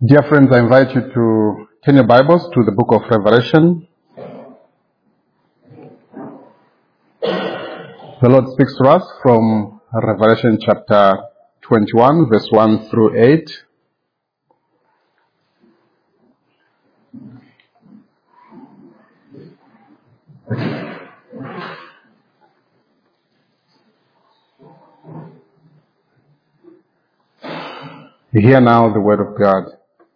Dear friends, I invite you to turn your Bibles to the book of Revelation. The Lord speaks to us from Revelation chapter 21, verse 1 through 8. Hear now the word of God.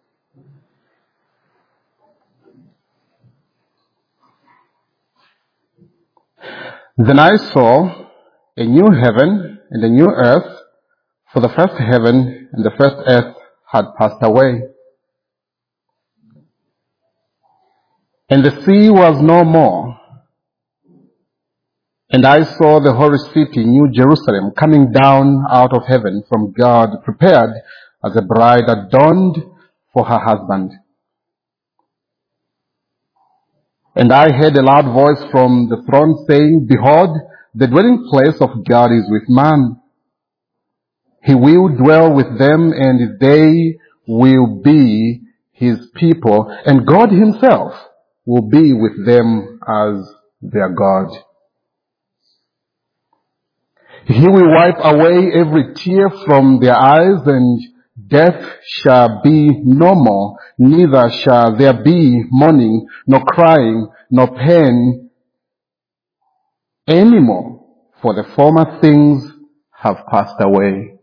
Then I saw a new heaven and a new earth, for the first heaven and the first earth had passed away, and the sea was no more. And I saw the holy city, New Jerusalem, coming down out of heaven from God, prepared as a bride adorned for her husband. And I heard a loud voice from the throne saying, Behold, the dwelling place of God is with man. He will dwell with them, and they will be his people, and God himself will be with them as their God. He will wipe away every tear from their eyes, and death shall be no more, neither shall there be mourning, nor crying, nor pain any more, for the former things have passed away.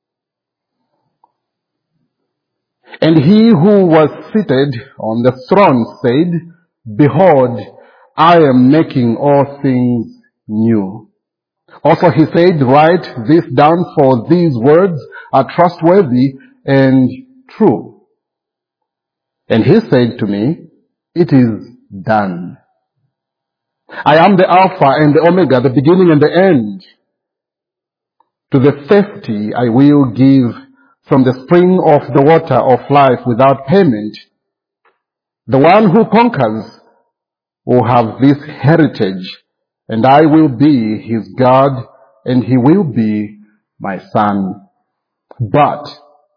And he who was seated on the throne said, Behold, I am making all things new. Also he said, Write this down, for these words are trustworthy and true. And he said to me, It is done. I am the Alpha and the Omega, the beginning and the end. To the thirsty I will give from the spring of the water of life without payment. The one who conquers will have this heritage, and I will be his God, and he will be my son. But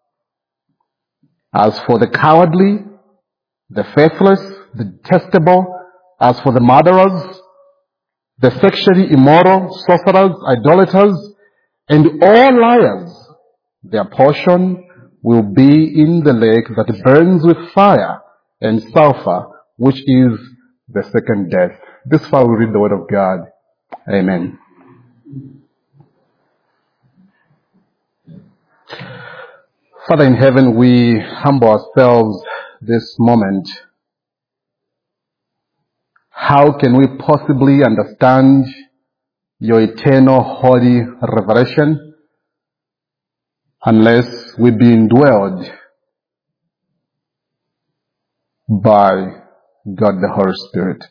as for the cowardly, the faithless, the detestable, as for the murderers, the sexually immoral, sorcerers, idolaters, and all liars, their portion will be in the lake that burns with fire and sulfur, which is the second death. This far we read the word of God. Amen. Father in heaven, we humble ourselves this moment. How can we possibly understand your eternal holy revelation unless we be indwelled by God the Holy Spirit?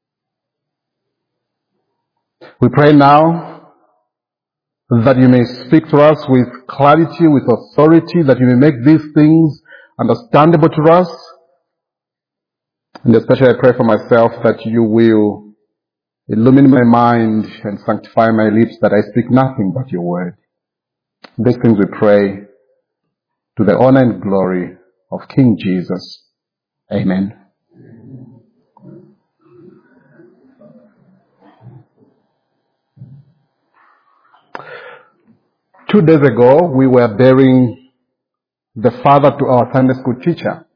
We pray now that you may speak to us with clarity, with authority, that you may make these things understandable to us. And especially I pray for myself that you will illumine my mind and sanctify my lips, that I speak nothing but your word. These things we pray to the honor and glory of King Jesus. Amen. Two days ago, we were bearing the father to our Sunday school teacher.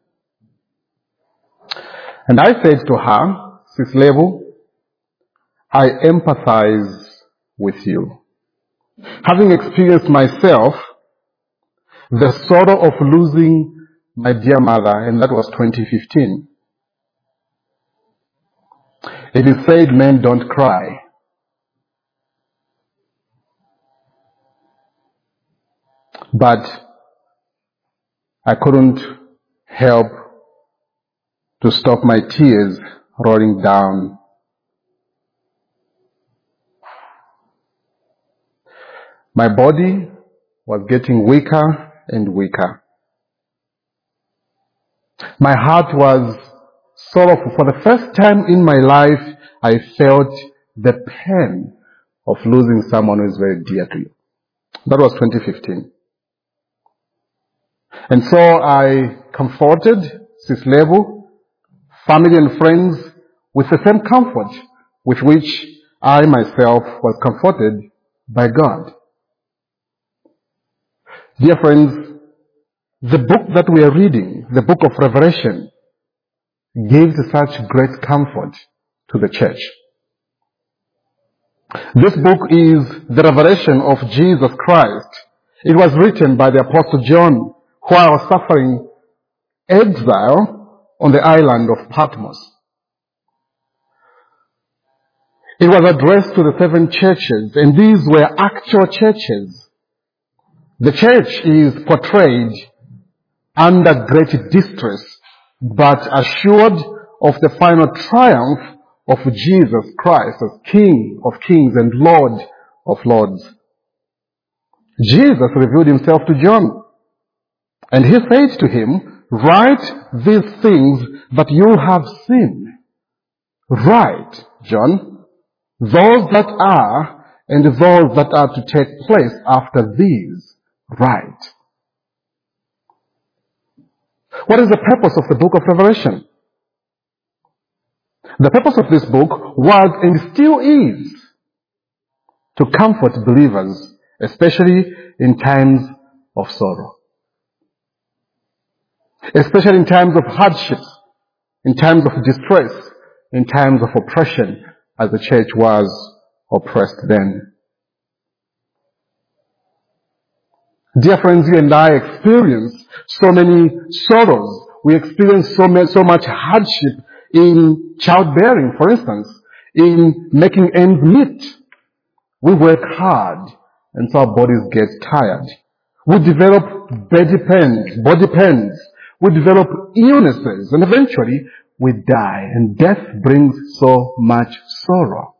And I said to her, Sis Levu, I empathize with you. Having experienced myself the sorrow of losing my dear mother, and that was 2015. It is said men don't cry. But I couldn't help to stop my tears rolling down. My body was getting weaker and weaker. My heart was sorrowful. For the first time in my life, I felt the pain of losing someone who is very dear to you. That was 2015. And so I comforted Sis Levu, family and friends with the same comfort with which I myself was comforted by God. Dear friends, the book that we are reading, the book of Revelation, gives such great comfort to the church. This book is the revelation of Jesus Christ. It was written by the Apostle John while suffering exile on the island of Patmos. It was addressed to the 7 churches, and these were actual churches. The church is portrayed under great distress, but assured of the final triumph of Jesus Christ as King of kings and Lord of lords. Jesus revealed himself to John, and he said to him, "Write these things that you have seen. Write, John, those that are and those that are to take place after these. Write." What is the purpose of the book of Revelation? The purpose of this book was and still is to comfort believers, especially in times of sorrow. Especially in times of hardships, in times of distress, in times of oppression, as the church was oppressed then. Dear friends, you and I experience so many sorrows. We experience so much hardship in childbearing, for instance, in making ends meet. We work hard, and so our bodies get tired. We develop body pains. We develop illnesses, and eventually we die, and death brings so much sorrow.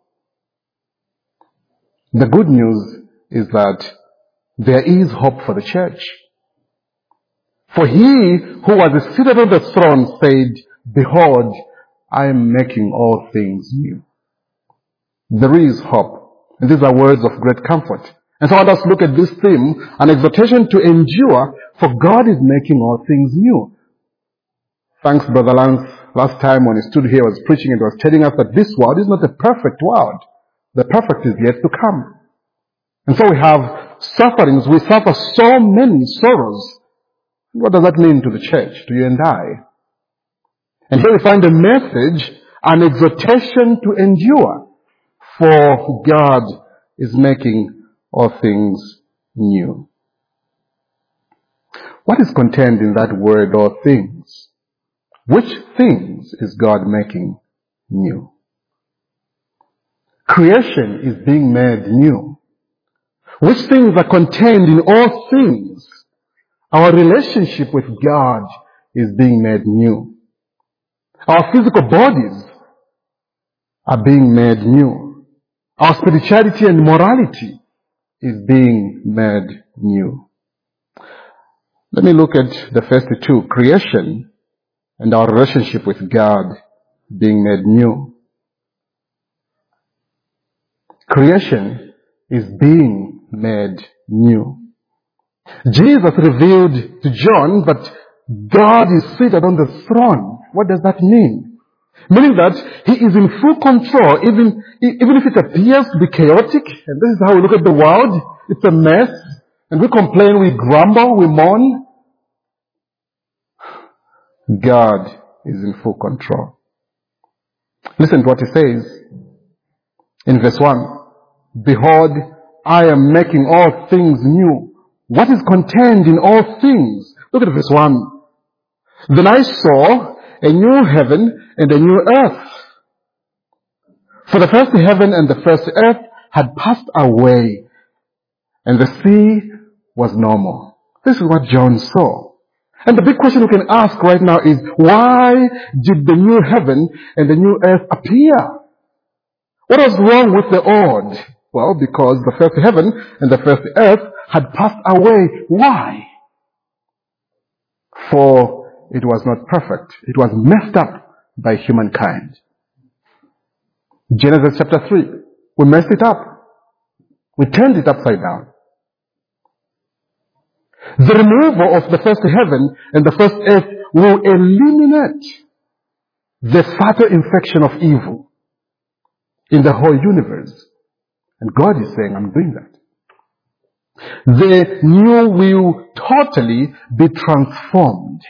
The good news is that there is hope for the church. For he who was seated on the throne said, "Behold, I am making all things new." There is hope. And these are words of great comfort. And so let us look at this theme, an exhortation to endure, for God is making all things new. Thanks, Brother Lance. Last time when he stood here, was preaching and was telling us that this world is not a perfect world. The perfect is yet to come. And so we have sufferings. We suffer so many sorrows. What does that mean to the church, to you and I? And here we find a message, an exhortation to endure, for God is making all things new. What is contained in that word, all things? Which things is God making new? Creation is being made new. Which things are contained in all things? Our relationship with God is being made new. Our physical bodies are being made new. Our spirituality and morality is being made new. Let me look at the first two, creation and our relationship with God being made new. Creation is being made new. Jesus revealed to John that God is seated on the throne. What does that mean? Meaning that he is in full control, even if it appears to be chaotic, and this is how we look at the world. It's a mess, and we complain, we grumble, we mourn. God is in full control. Listen to what he says in verse 1. "Behold, I am making all things new." What is contained in all things? Look at verse 1. "Then I saw a new heaven and a new earth. For the first heaven and the first earth had passed away, and the sea was no more." This is what John saw. And the big question we can ask right now is, why did the new heaven and the new earth appear? What was wrong with the old? Well, because the first heaven and the first earth had passed away. Why? For it was not perfect. It was messed up by humankind. Genesis chapter 3. We messed it up. We turned it upside down. The removal of the first heaven and the first earth will eliminate the fatal infection of evil in the whole universe. And God is saying, I'm doing that. The new will totally be transformed.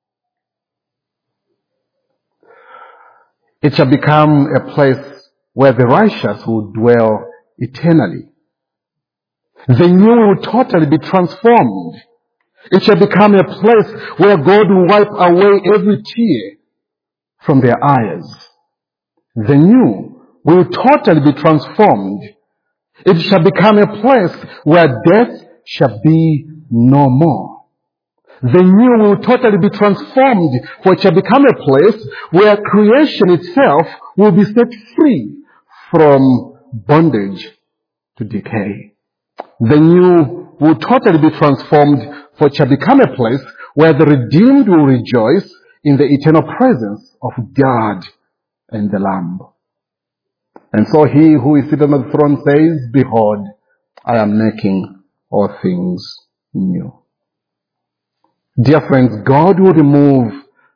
It shall become a place where the righteous will dwell eternally. The new will totally be transformed. It shall become a place where God will wipe away every tear from their eyes. The new will totally be transformed. It shall become a place where death shall be no more. The new will totally be transformed, for it shall become a place where creation itself will be set free from bondage to decay. The new will totally be transformed, for it shall become a place where the redeemed will rejoice in the eternal presence of God and the Lamb. And so he who is seated on the throne says, Behold, I am making all things new. Dear friends, God will remove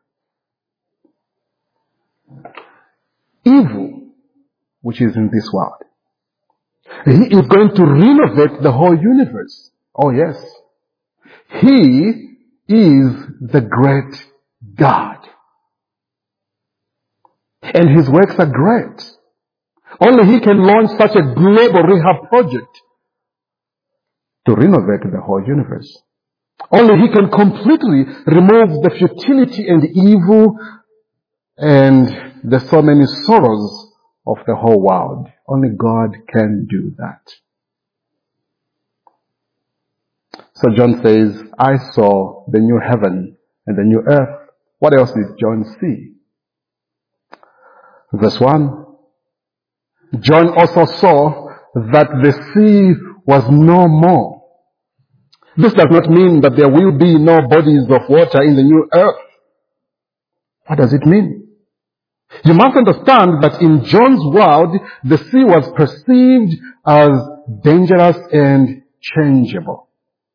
evil which is in this world. He is going to renovate the whole universe. Oh yes. He is the great God. And his works are great. Only he can launch such a global rehab project to renovate the whole universe. Only he can completely remove the futility and evil and the so many sorrows of the whole world. Only God can do that. So John says, I saw the new heaven and the new earth. What else did John see? Verse 1. John also saw that the sea was no more. This does not mean that there will be no bodies of water in the new earth. What does it mean? You must understand that in John's world, the sea was perceived as dangerous and changeable.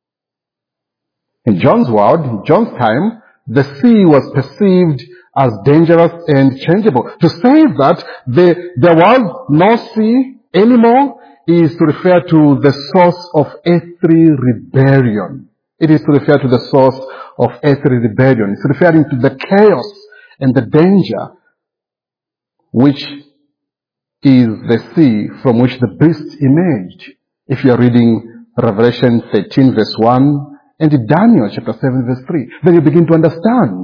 In John's world, in John's time, the sea was perceived as dangerous and changeable. To say that there was no sea anymore is to refer to the source of earthly rebellion. It is to refer to the source of earthly rebellion. It's referring to the chaos and the danger which is the sea from which the beast emerged. If you are reading Revelation 13 verse 1 and Daniel chapter 7 verse 3, then you begin to understand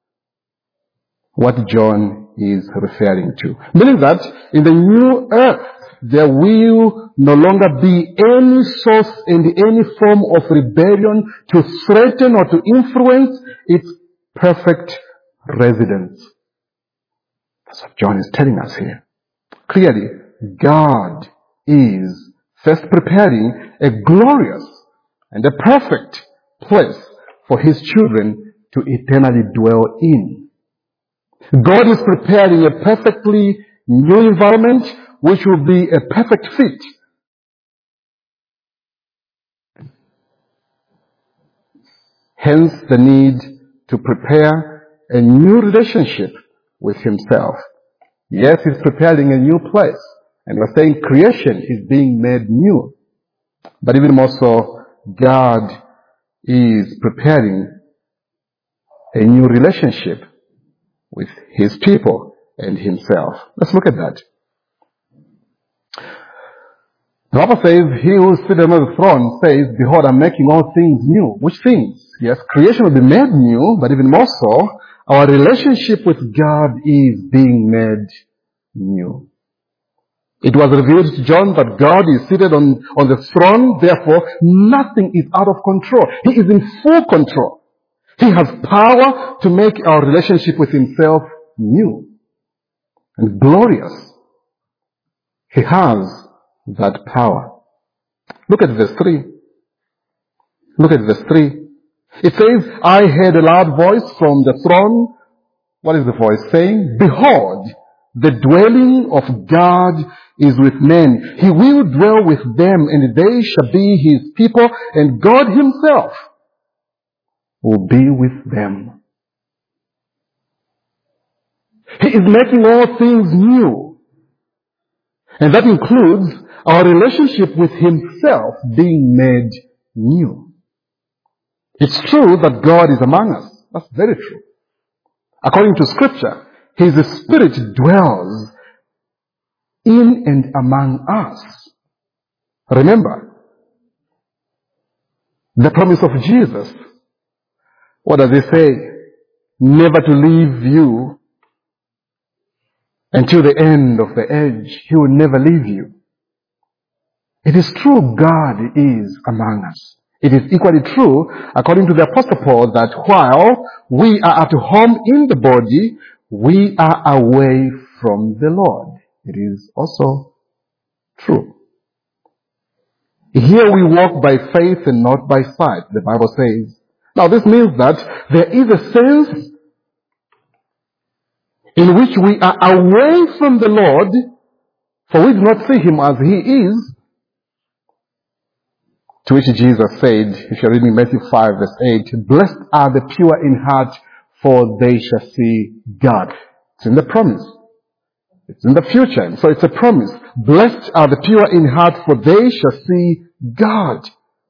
what John is referring to. Meaning that in the new earth, there will no longer be any source and any form of rebellion to threaten or to influence its perfect residence. That's what John is telling us here. Clearly, God is first preparing a glorious and a perfect place for his children to eternally dwell in. God is preparing a perfectly new environment which will be a perfect fit. Hence the need to prepare a new relationship with himself. Yes, he's preparing a new place. And we're saying creation is being made new. But even more so, God is preparing a new relationship with his people and himself. Let's look at that. The Bible says, he who is seated on the throne says, Behold, I'm making all things new. Which things? Yes, creation will be made new, but even more so, our relationship with God is being made new. It was revealed to John that God is seated on the throne, therefore nothing is out of control. He is in full control. He has power to make our relationship with himself new and glorious. He has that power. Look at verse 3. Look at verse 3. It says, I heard a loud voice from the throne. What is the voice saying? Behold, the dwelling of God is with men. He will dwell with them, and they shall be his people, and God himself will be with them. He is making all things new. And that includes our relationship with Himself being made new. It's true that God is among us. That's very true. According to Scripture, His Spirit dwells in and among us. Remember, the promise of Jesus. What does He say? Never to leave you until the end of the age. He will never leave you. It is true God is among us. It is equally true, according to the Apostle Paul, that while we are at home in the body, we are away from the Lord. It is also true. Here we walk by faith and not by sight, the Bible says. Now this means that there is a sense in which we are away from the Lord, for we do not see Him as He is. To which Jesus said, if you're reading Matthew 5 verse 8, blessed are the pure in heart, for they shall see God. It's in the promise. It's in the future, and so it's a promise. Blessed are the pure in heart, for they shall see God.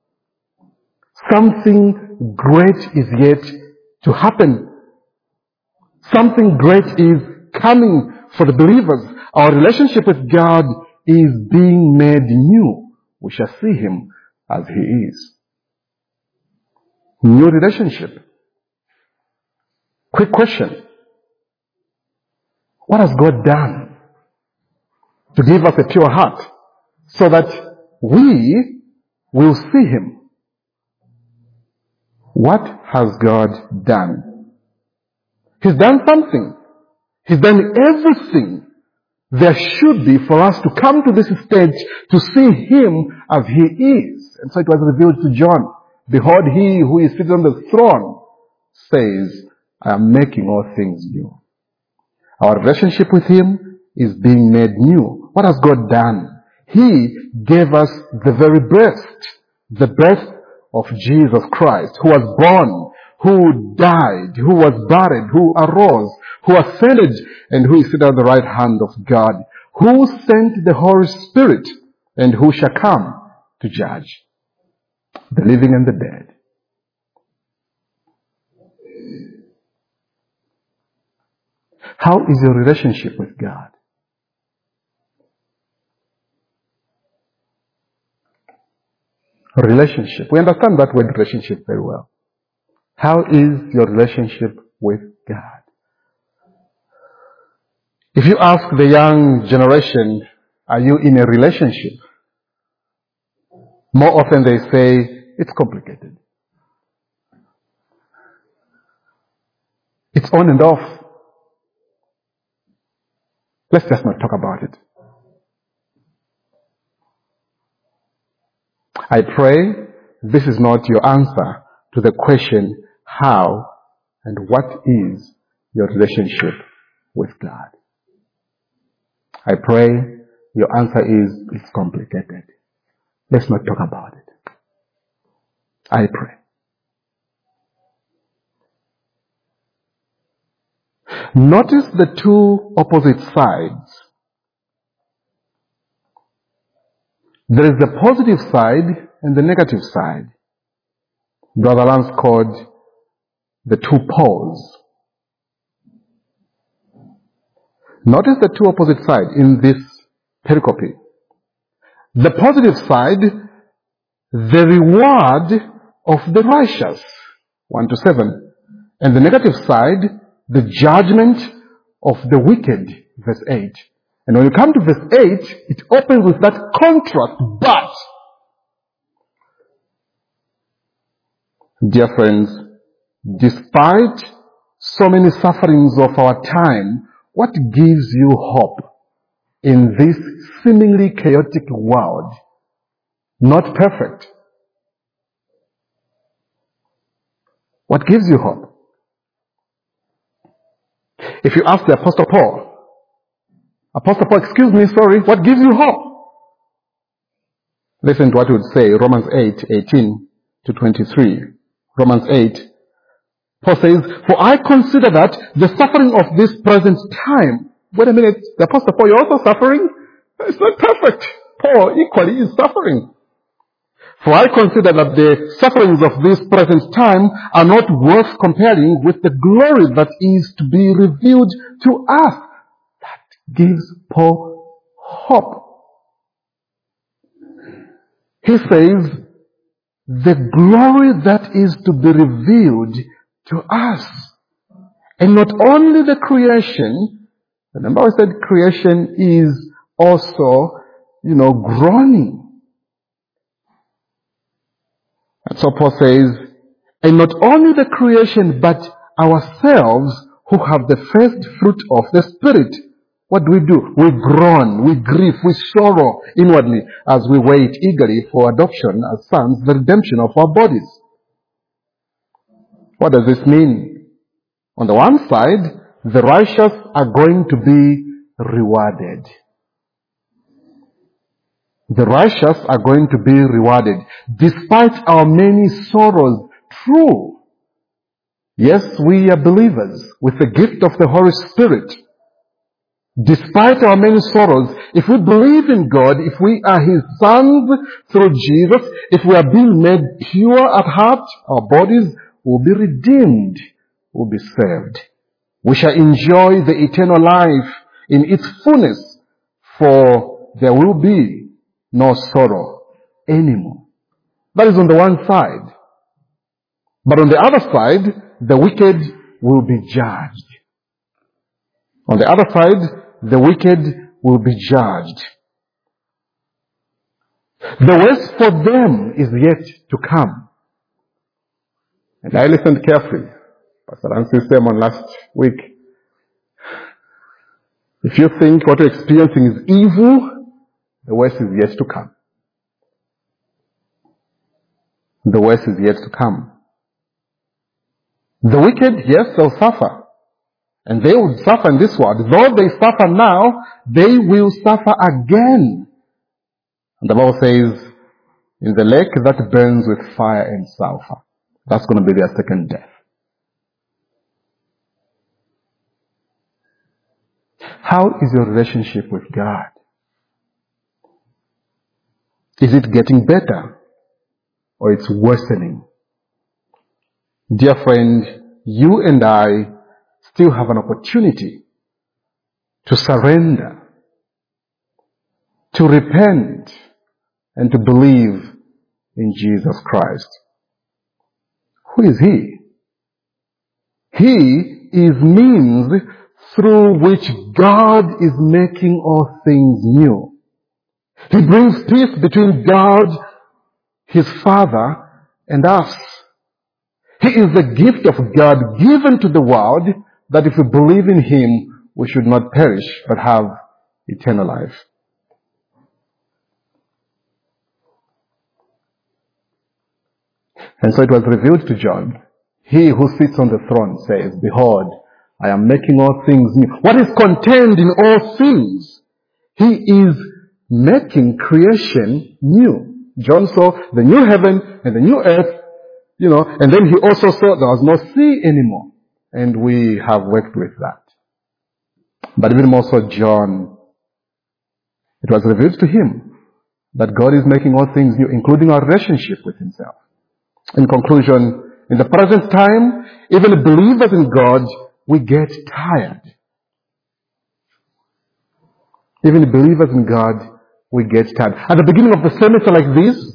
Something great is yet to happen. Something great is coming for the believers. Our relationship with God is being made new. We shall see Him as He is. New relationship. Quick question. What has God done to give us a pure heart so that we will see Him? What has God done? He's done something. He's done everything there should be for us to come to this stage to see Him as He is. And so it was revealed to John. Behold, He who is seated on the throne says, I am making all things new. Our relationship with Him is being made new. What has God done? He gave us the very the breath of Jesus Christ, who was born, who died, who was buried, who arose, who ascended, and who is seated at the right hand of God, who sent the Holy Spirit, and who shall come to judge the living and the dead. How is your relationship with God? Relationship. We understand that word relationship very well. How is your relationship with God? If you ask the young generation, are you in a relationship? More often they say, it's complicated. It's on and off. Let's just not talk about it. I pray this is not your answer to the question, how and what is your relationship with God? I pray your answer is, it's complicated. Let's not talk about it. I pray. Notice the two opposite sides. There is the positive side and the negative side. Brother Lance called the two poles. Notice the two opposite sides in this pericope. The positive side, the reward of the righteous, 1-7. And the negative side, the judgment of the wicked, verse 8. And when you come to verse 8, it opens with that contrast, but. Dear friends, despite so many sufferings of our time, what gives you hope in this seemingly chaotic world? Not perfect. What gives you hope? If you ask the Apostle Paul, what gives you hope? Listen to what he would say, Romans 8:18-23. Romans 8, Paul says, for I consider that the suffering of this present time. Wait a minute, the Apostle Paul, you're also suffering? It's not perfect. Paul equally is suffering. For I consider that the sufferings of this present time are not worth comparing with the glory that is to be revealed to us. That gives Paul hope. He says, the glory that is to be revealed to us. And not only the creation, remember I said creation is also, groaning. And so Paul says, and not only the creation, but ourselves who have the first fruit of the Spirit. What do? We groan, we grieve, we sorrow inwardly as we wait eagerly for adoption as sons, the redemption of our bodies. What does this mean? On the one side, the righteous are going to be rewarded. The righteous are going to be rewarded. Despite our many sorrows, true. Yes, we are believers with the gift of the Holy Spirit. Despite our many sorrows, if we believe in God, if we are His sons through Jesus, if we are being made pure at heart, our bodies will be redeemed, will be saved. We shall enjoy the eternal life in its fullness, for there will be no sorrow anymore. That is on the one side. But on the other side, the wicked will be judged. On the other side, the wicked will be judged. The worst for them is yet to come. And I listened carefully. Pastor Ansie's sermon last week. If you think what you're experiencing is evil, the worst is yet to come. The worst is yet to come. The wicked, yes, they'll suffer. And they will suffer in this world. Though they suffer now, they will suffer again. And the Bible says, in the lake that burns with fire and sulfur. That's going to be their second death. How is your relationship with God? Is it getting better? Or it's worsening? Dear friend, you and I still have an opportunity to surrender, to repent, and to believe in Jesus Christ. Who is He? He is means through which God is making all things new. He brings peace between God, His Father, and us. He is the gift of God given to the world that if we believe in Him, we should not perish but have eternal life. And so it was revealed to John. He who sits on the throne says, behold, I am making all things new. What is contained in all things? He is making creation new. John saw the new heaven and the new earth, and then he also saw there was no sea anymore. And we have worked with that. But even more so, John, it was revealed to him that God is making all things new, including our relationship with Himself. In conclusion, in the present time, even believers in God, we get tired. Even believers in God, we get tired. At the beginning of the semester like this,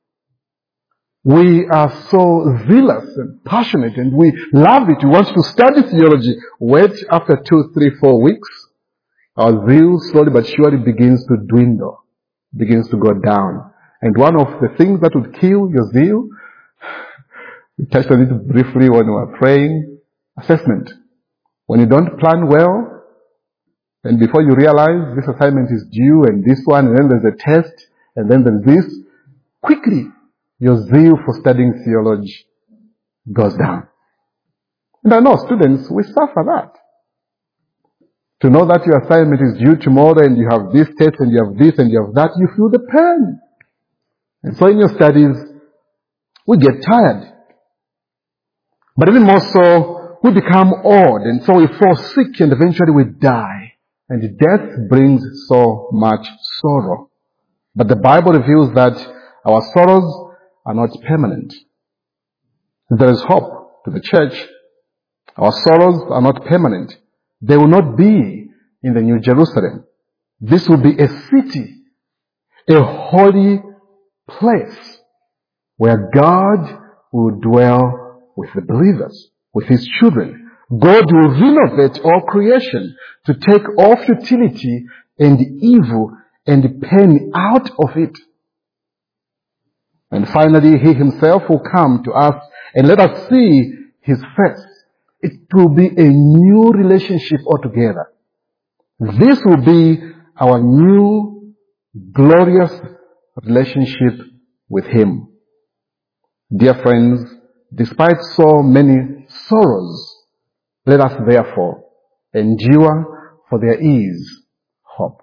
we are so zealous and passionate and we love it. We want to study theology. Wait, after 2, 3, 4 weeks, our zeal slowly but surely begins to dwindle, begins to go down. And one of the things that would kill your zeal, we touched on it briefly when we were praying, assessment. When you don't plan well, and before you realize this assignment is due and this one, and then there's a test, and then there's this, quickly your zeal for studying theology goes down. And I know students, we suffer that. To know that your assignment is due tomorrow and you have this test and you have this and you have that, you feel the pain. And so in your studies, we get tired. But even more so, we become old, and so we fall sick, and eventually we die. And death brings so much sorrow. But the Bible reveals that our sorrows are not permanent. There is hope to the church. Our sorrows are not permanent. They will not be in the New Jerusalem. This will be a city, a holy place where God will dwell with the believers, with His children. God will renovate all creation to take all futility and evil and pain out of it. And finally, He Himself will come to us and let us see His face. It will be a new relationship altogether. This will be our new, glorious relationship with Him. Dear friends, despite so many sorrows, let us therefore endure, for there is hope.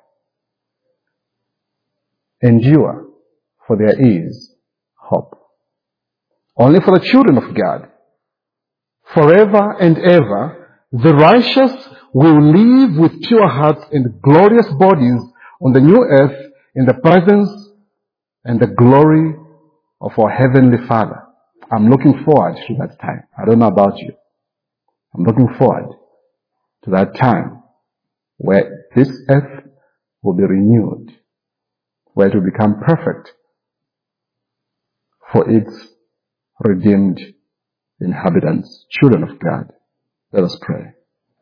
Endure, for there is hope. Only for the children of God. Forever and ever, the righteous will live with pure hearts and glorious bodies on the new earth in the presence and the glory of our Heavenly Father. I'm looking forward to that time. I don't know about you. I'm looking forward to that time where this earth will be renewed, where it will become perfect for its redeemed inhabitants, children of God. Let us pray.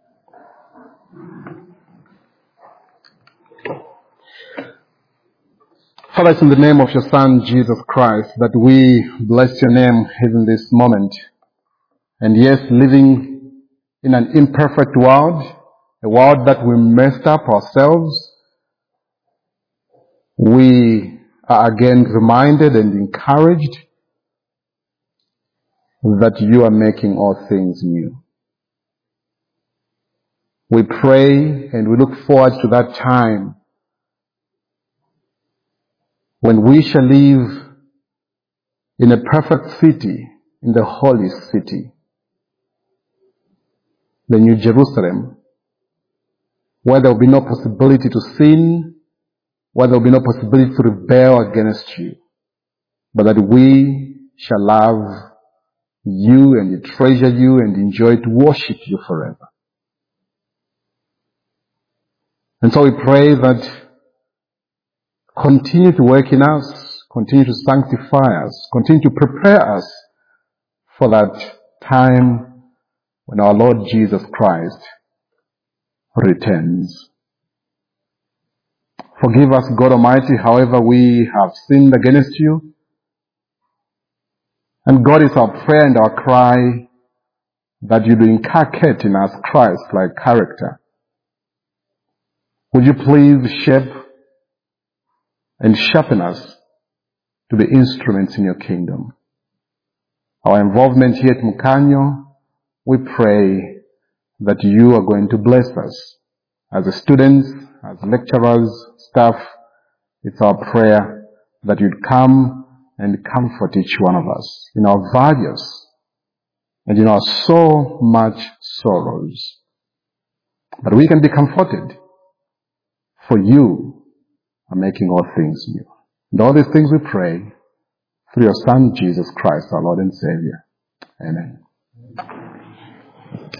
Father, it's in the name of your Son, Jesus Christ, that we bless your name even this moment. And yes, living in an imperfect world, a world that we messed up ourselves, we are again reminded and encouraged that you are making all things new. We pray and we look forward to that time when we shall live in a perfect city, in the holy city, the New Jerusalem, where there will be no possibility to sin, where there will be no possibility to rebel against you, but that we shall love you and treasure you and enjoy to worship you forever. And so we pray that continue to work in us, continue to sanctify us, continue to prepare us for that time when our Lord Jesus Christ returns. Forgive us, God Almighty, however we have sinned against you. And God, is our prayer and our cry that you do inculcate in us Christ-like character. Would you please shape and sharpen us to be instruments in your kingdom? Our involvement here at Mukanyo, we pray that you are going to bless us. As students, as lecturers, staff, it's our prayer that you'd come and comfort each one of us in our various and in our so much sorrows. But we can be comforted, for you are making all things new. And all these things we pray through your Son, Jesus Christ, our Lord and Savior. Amen.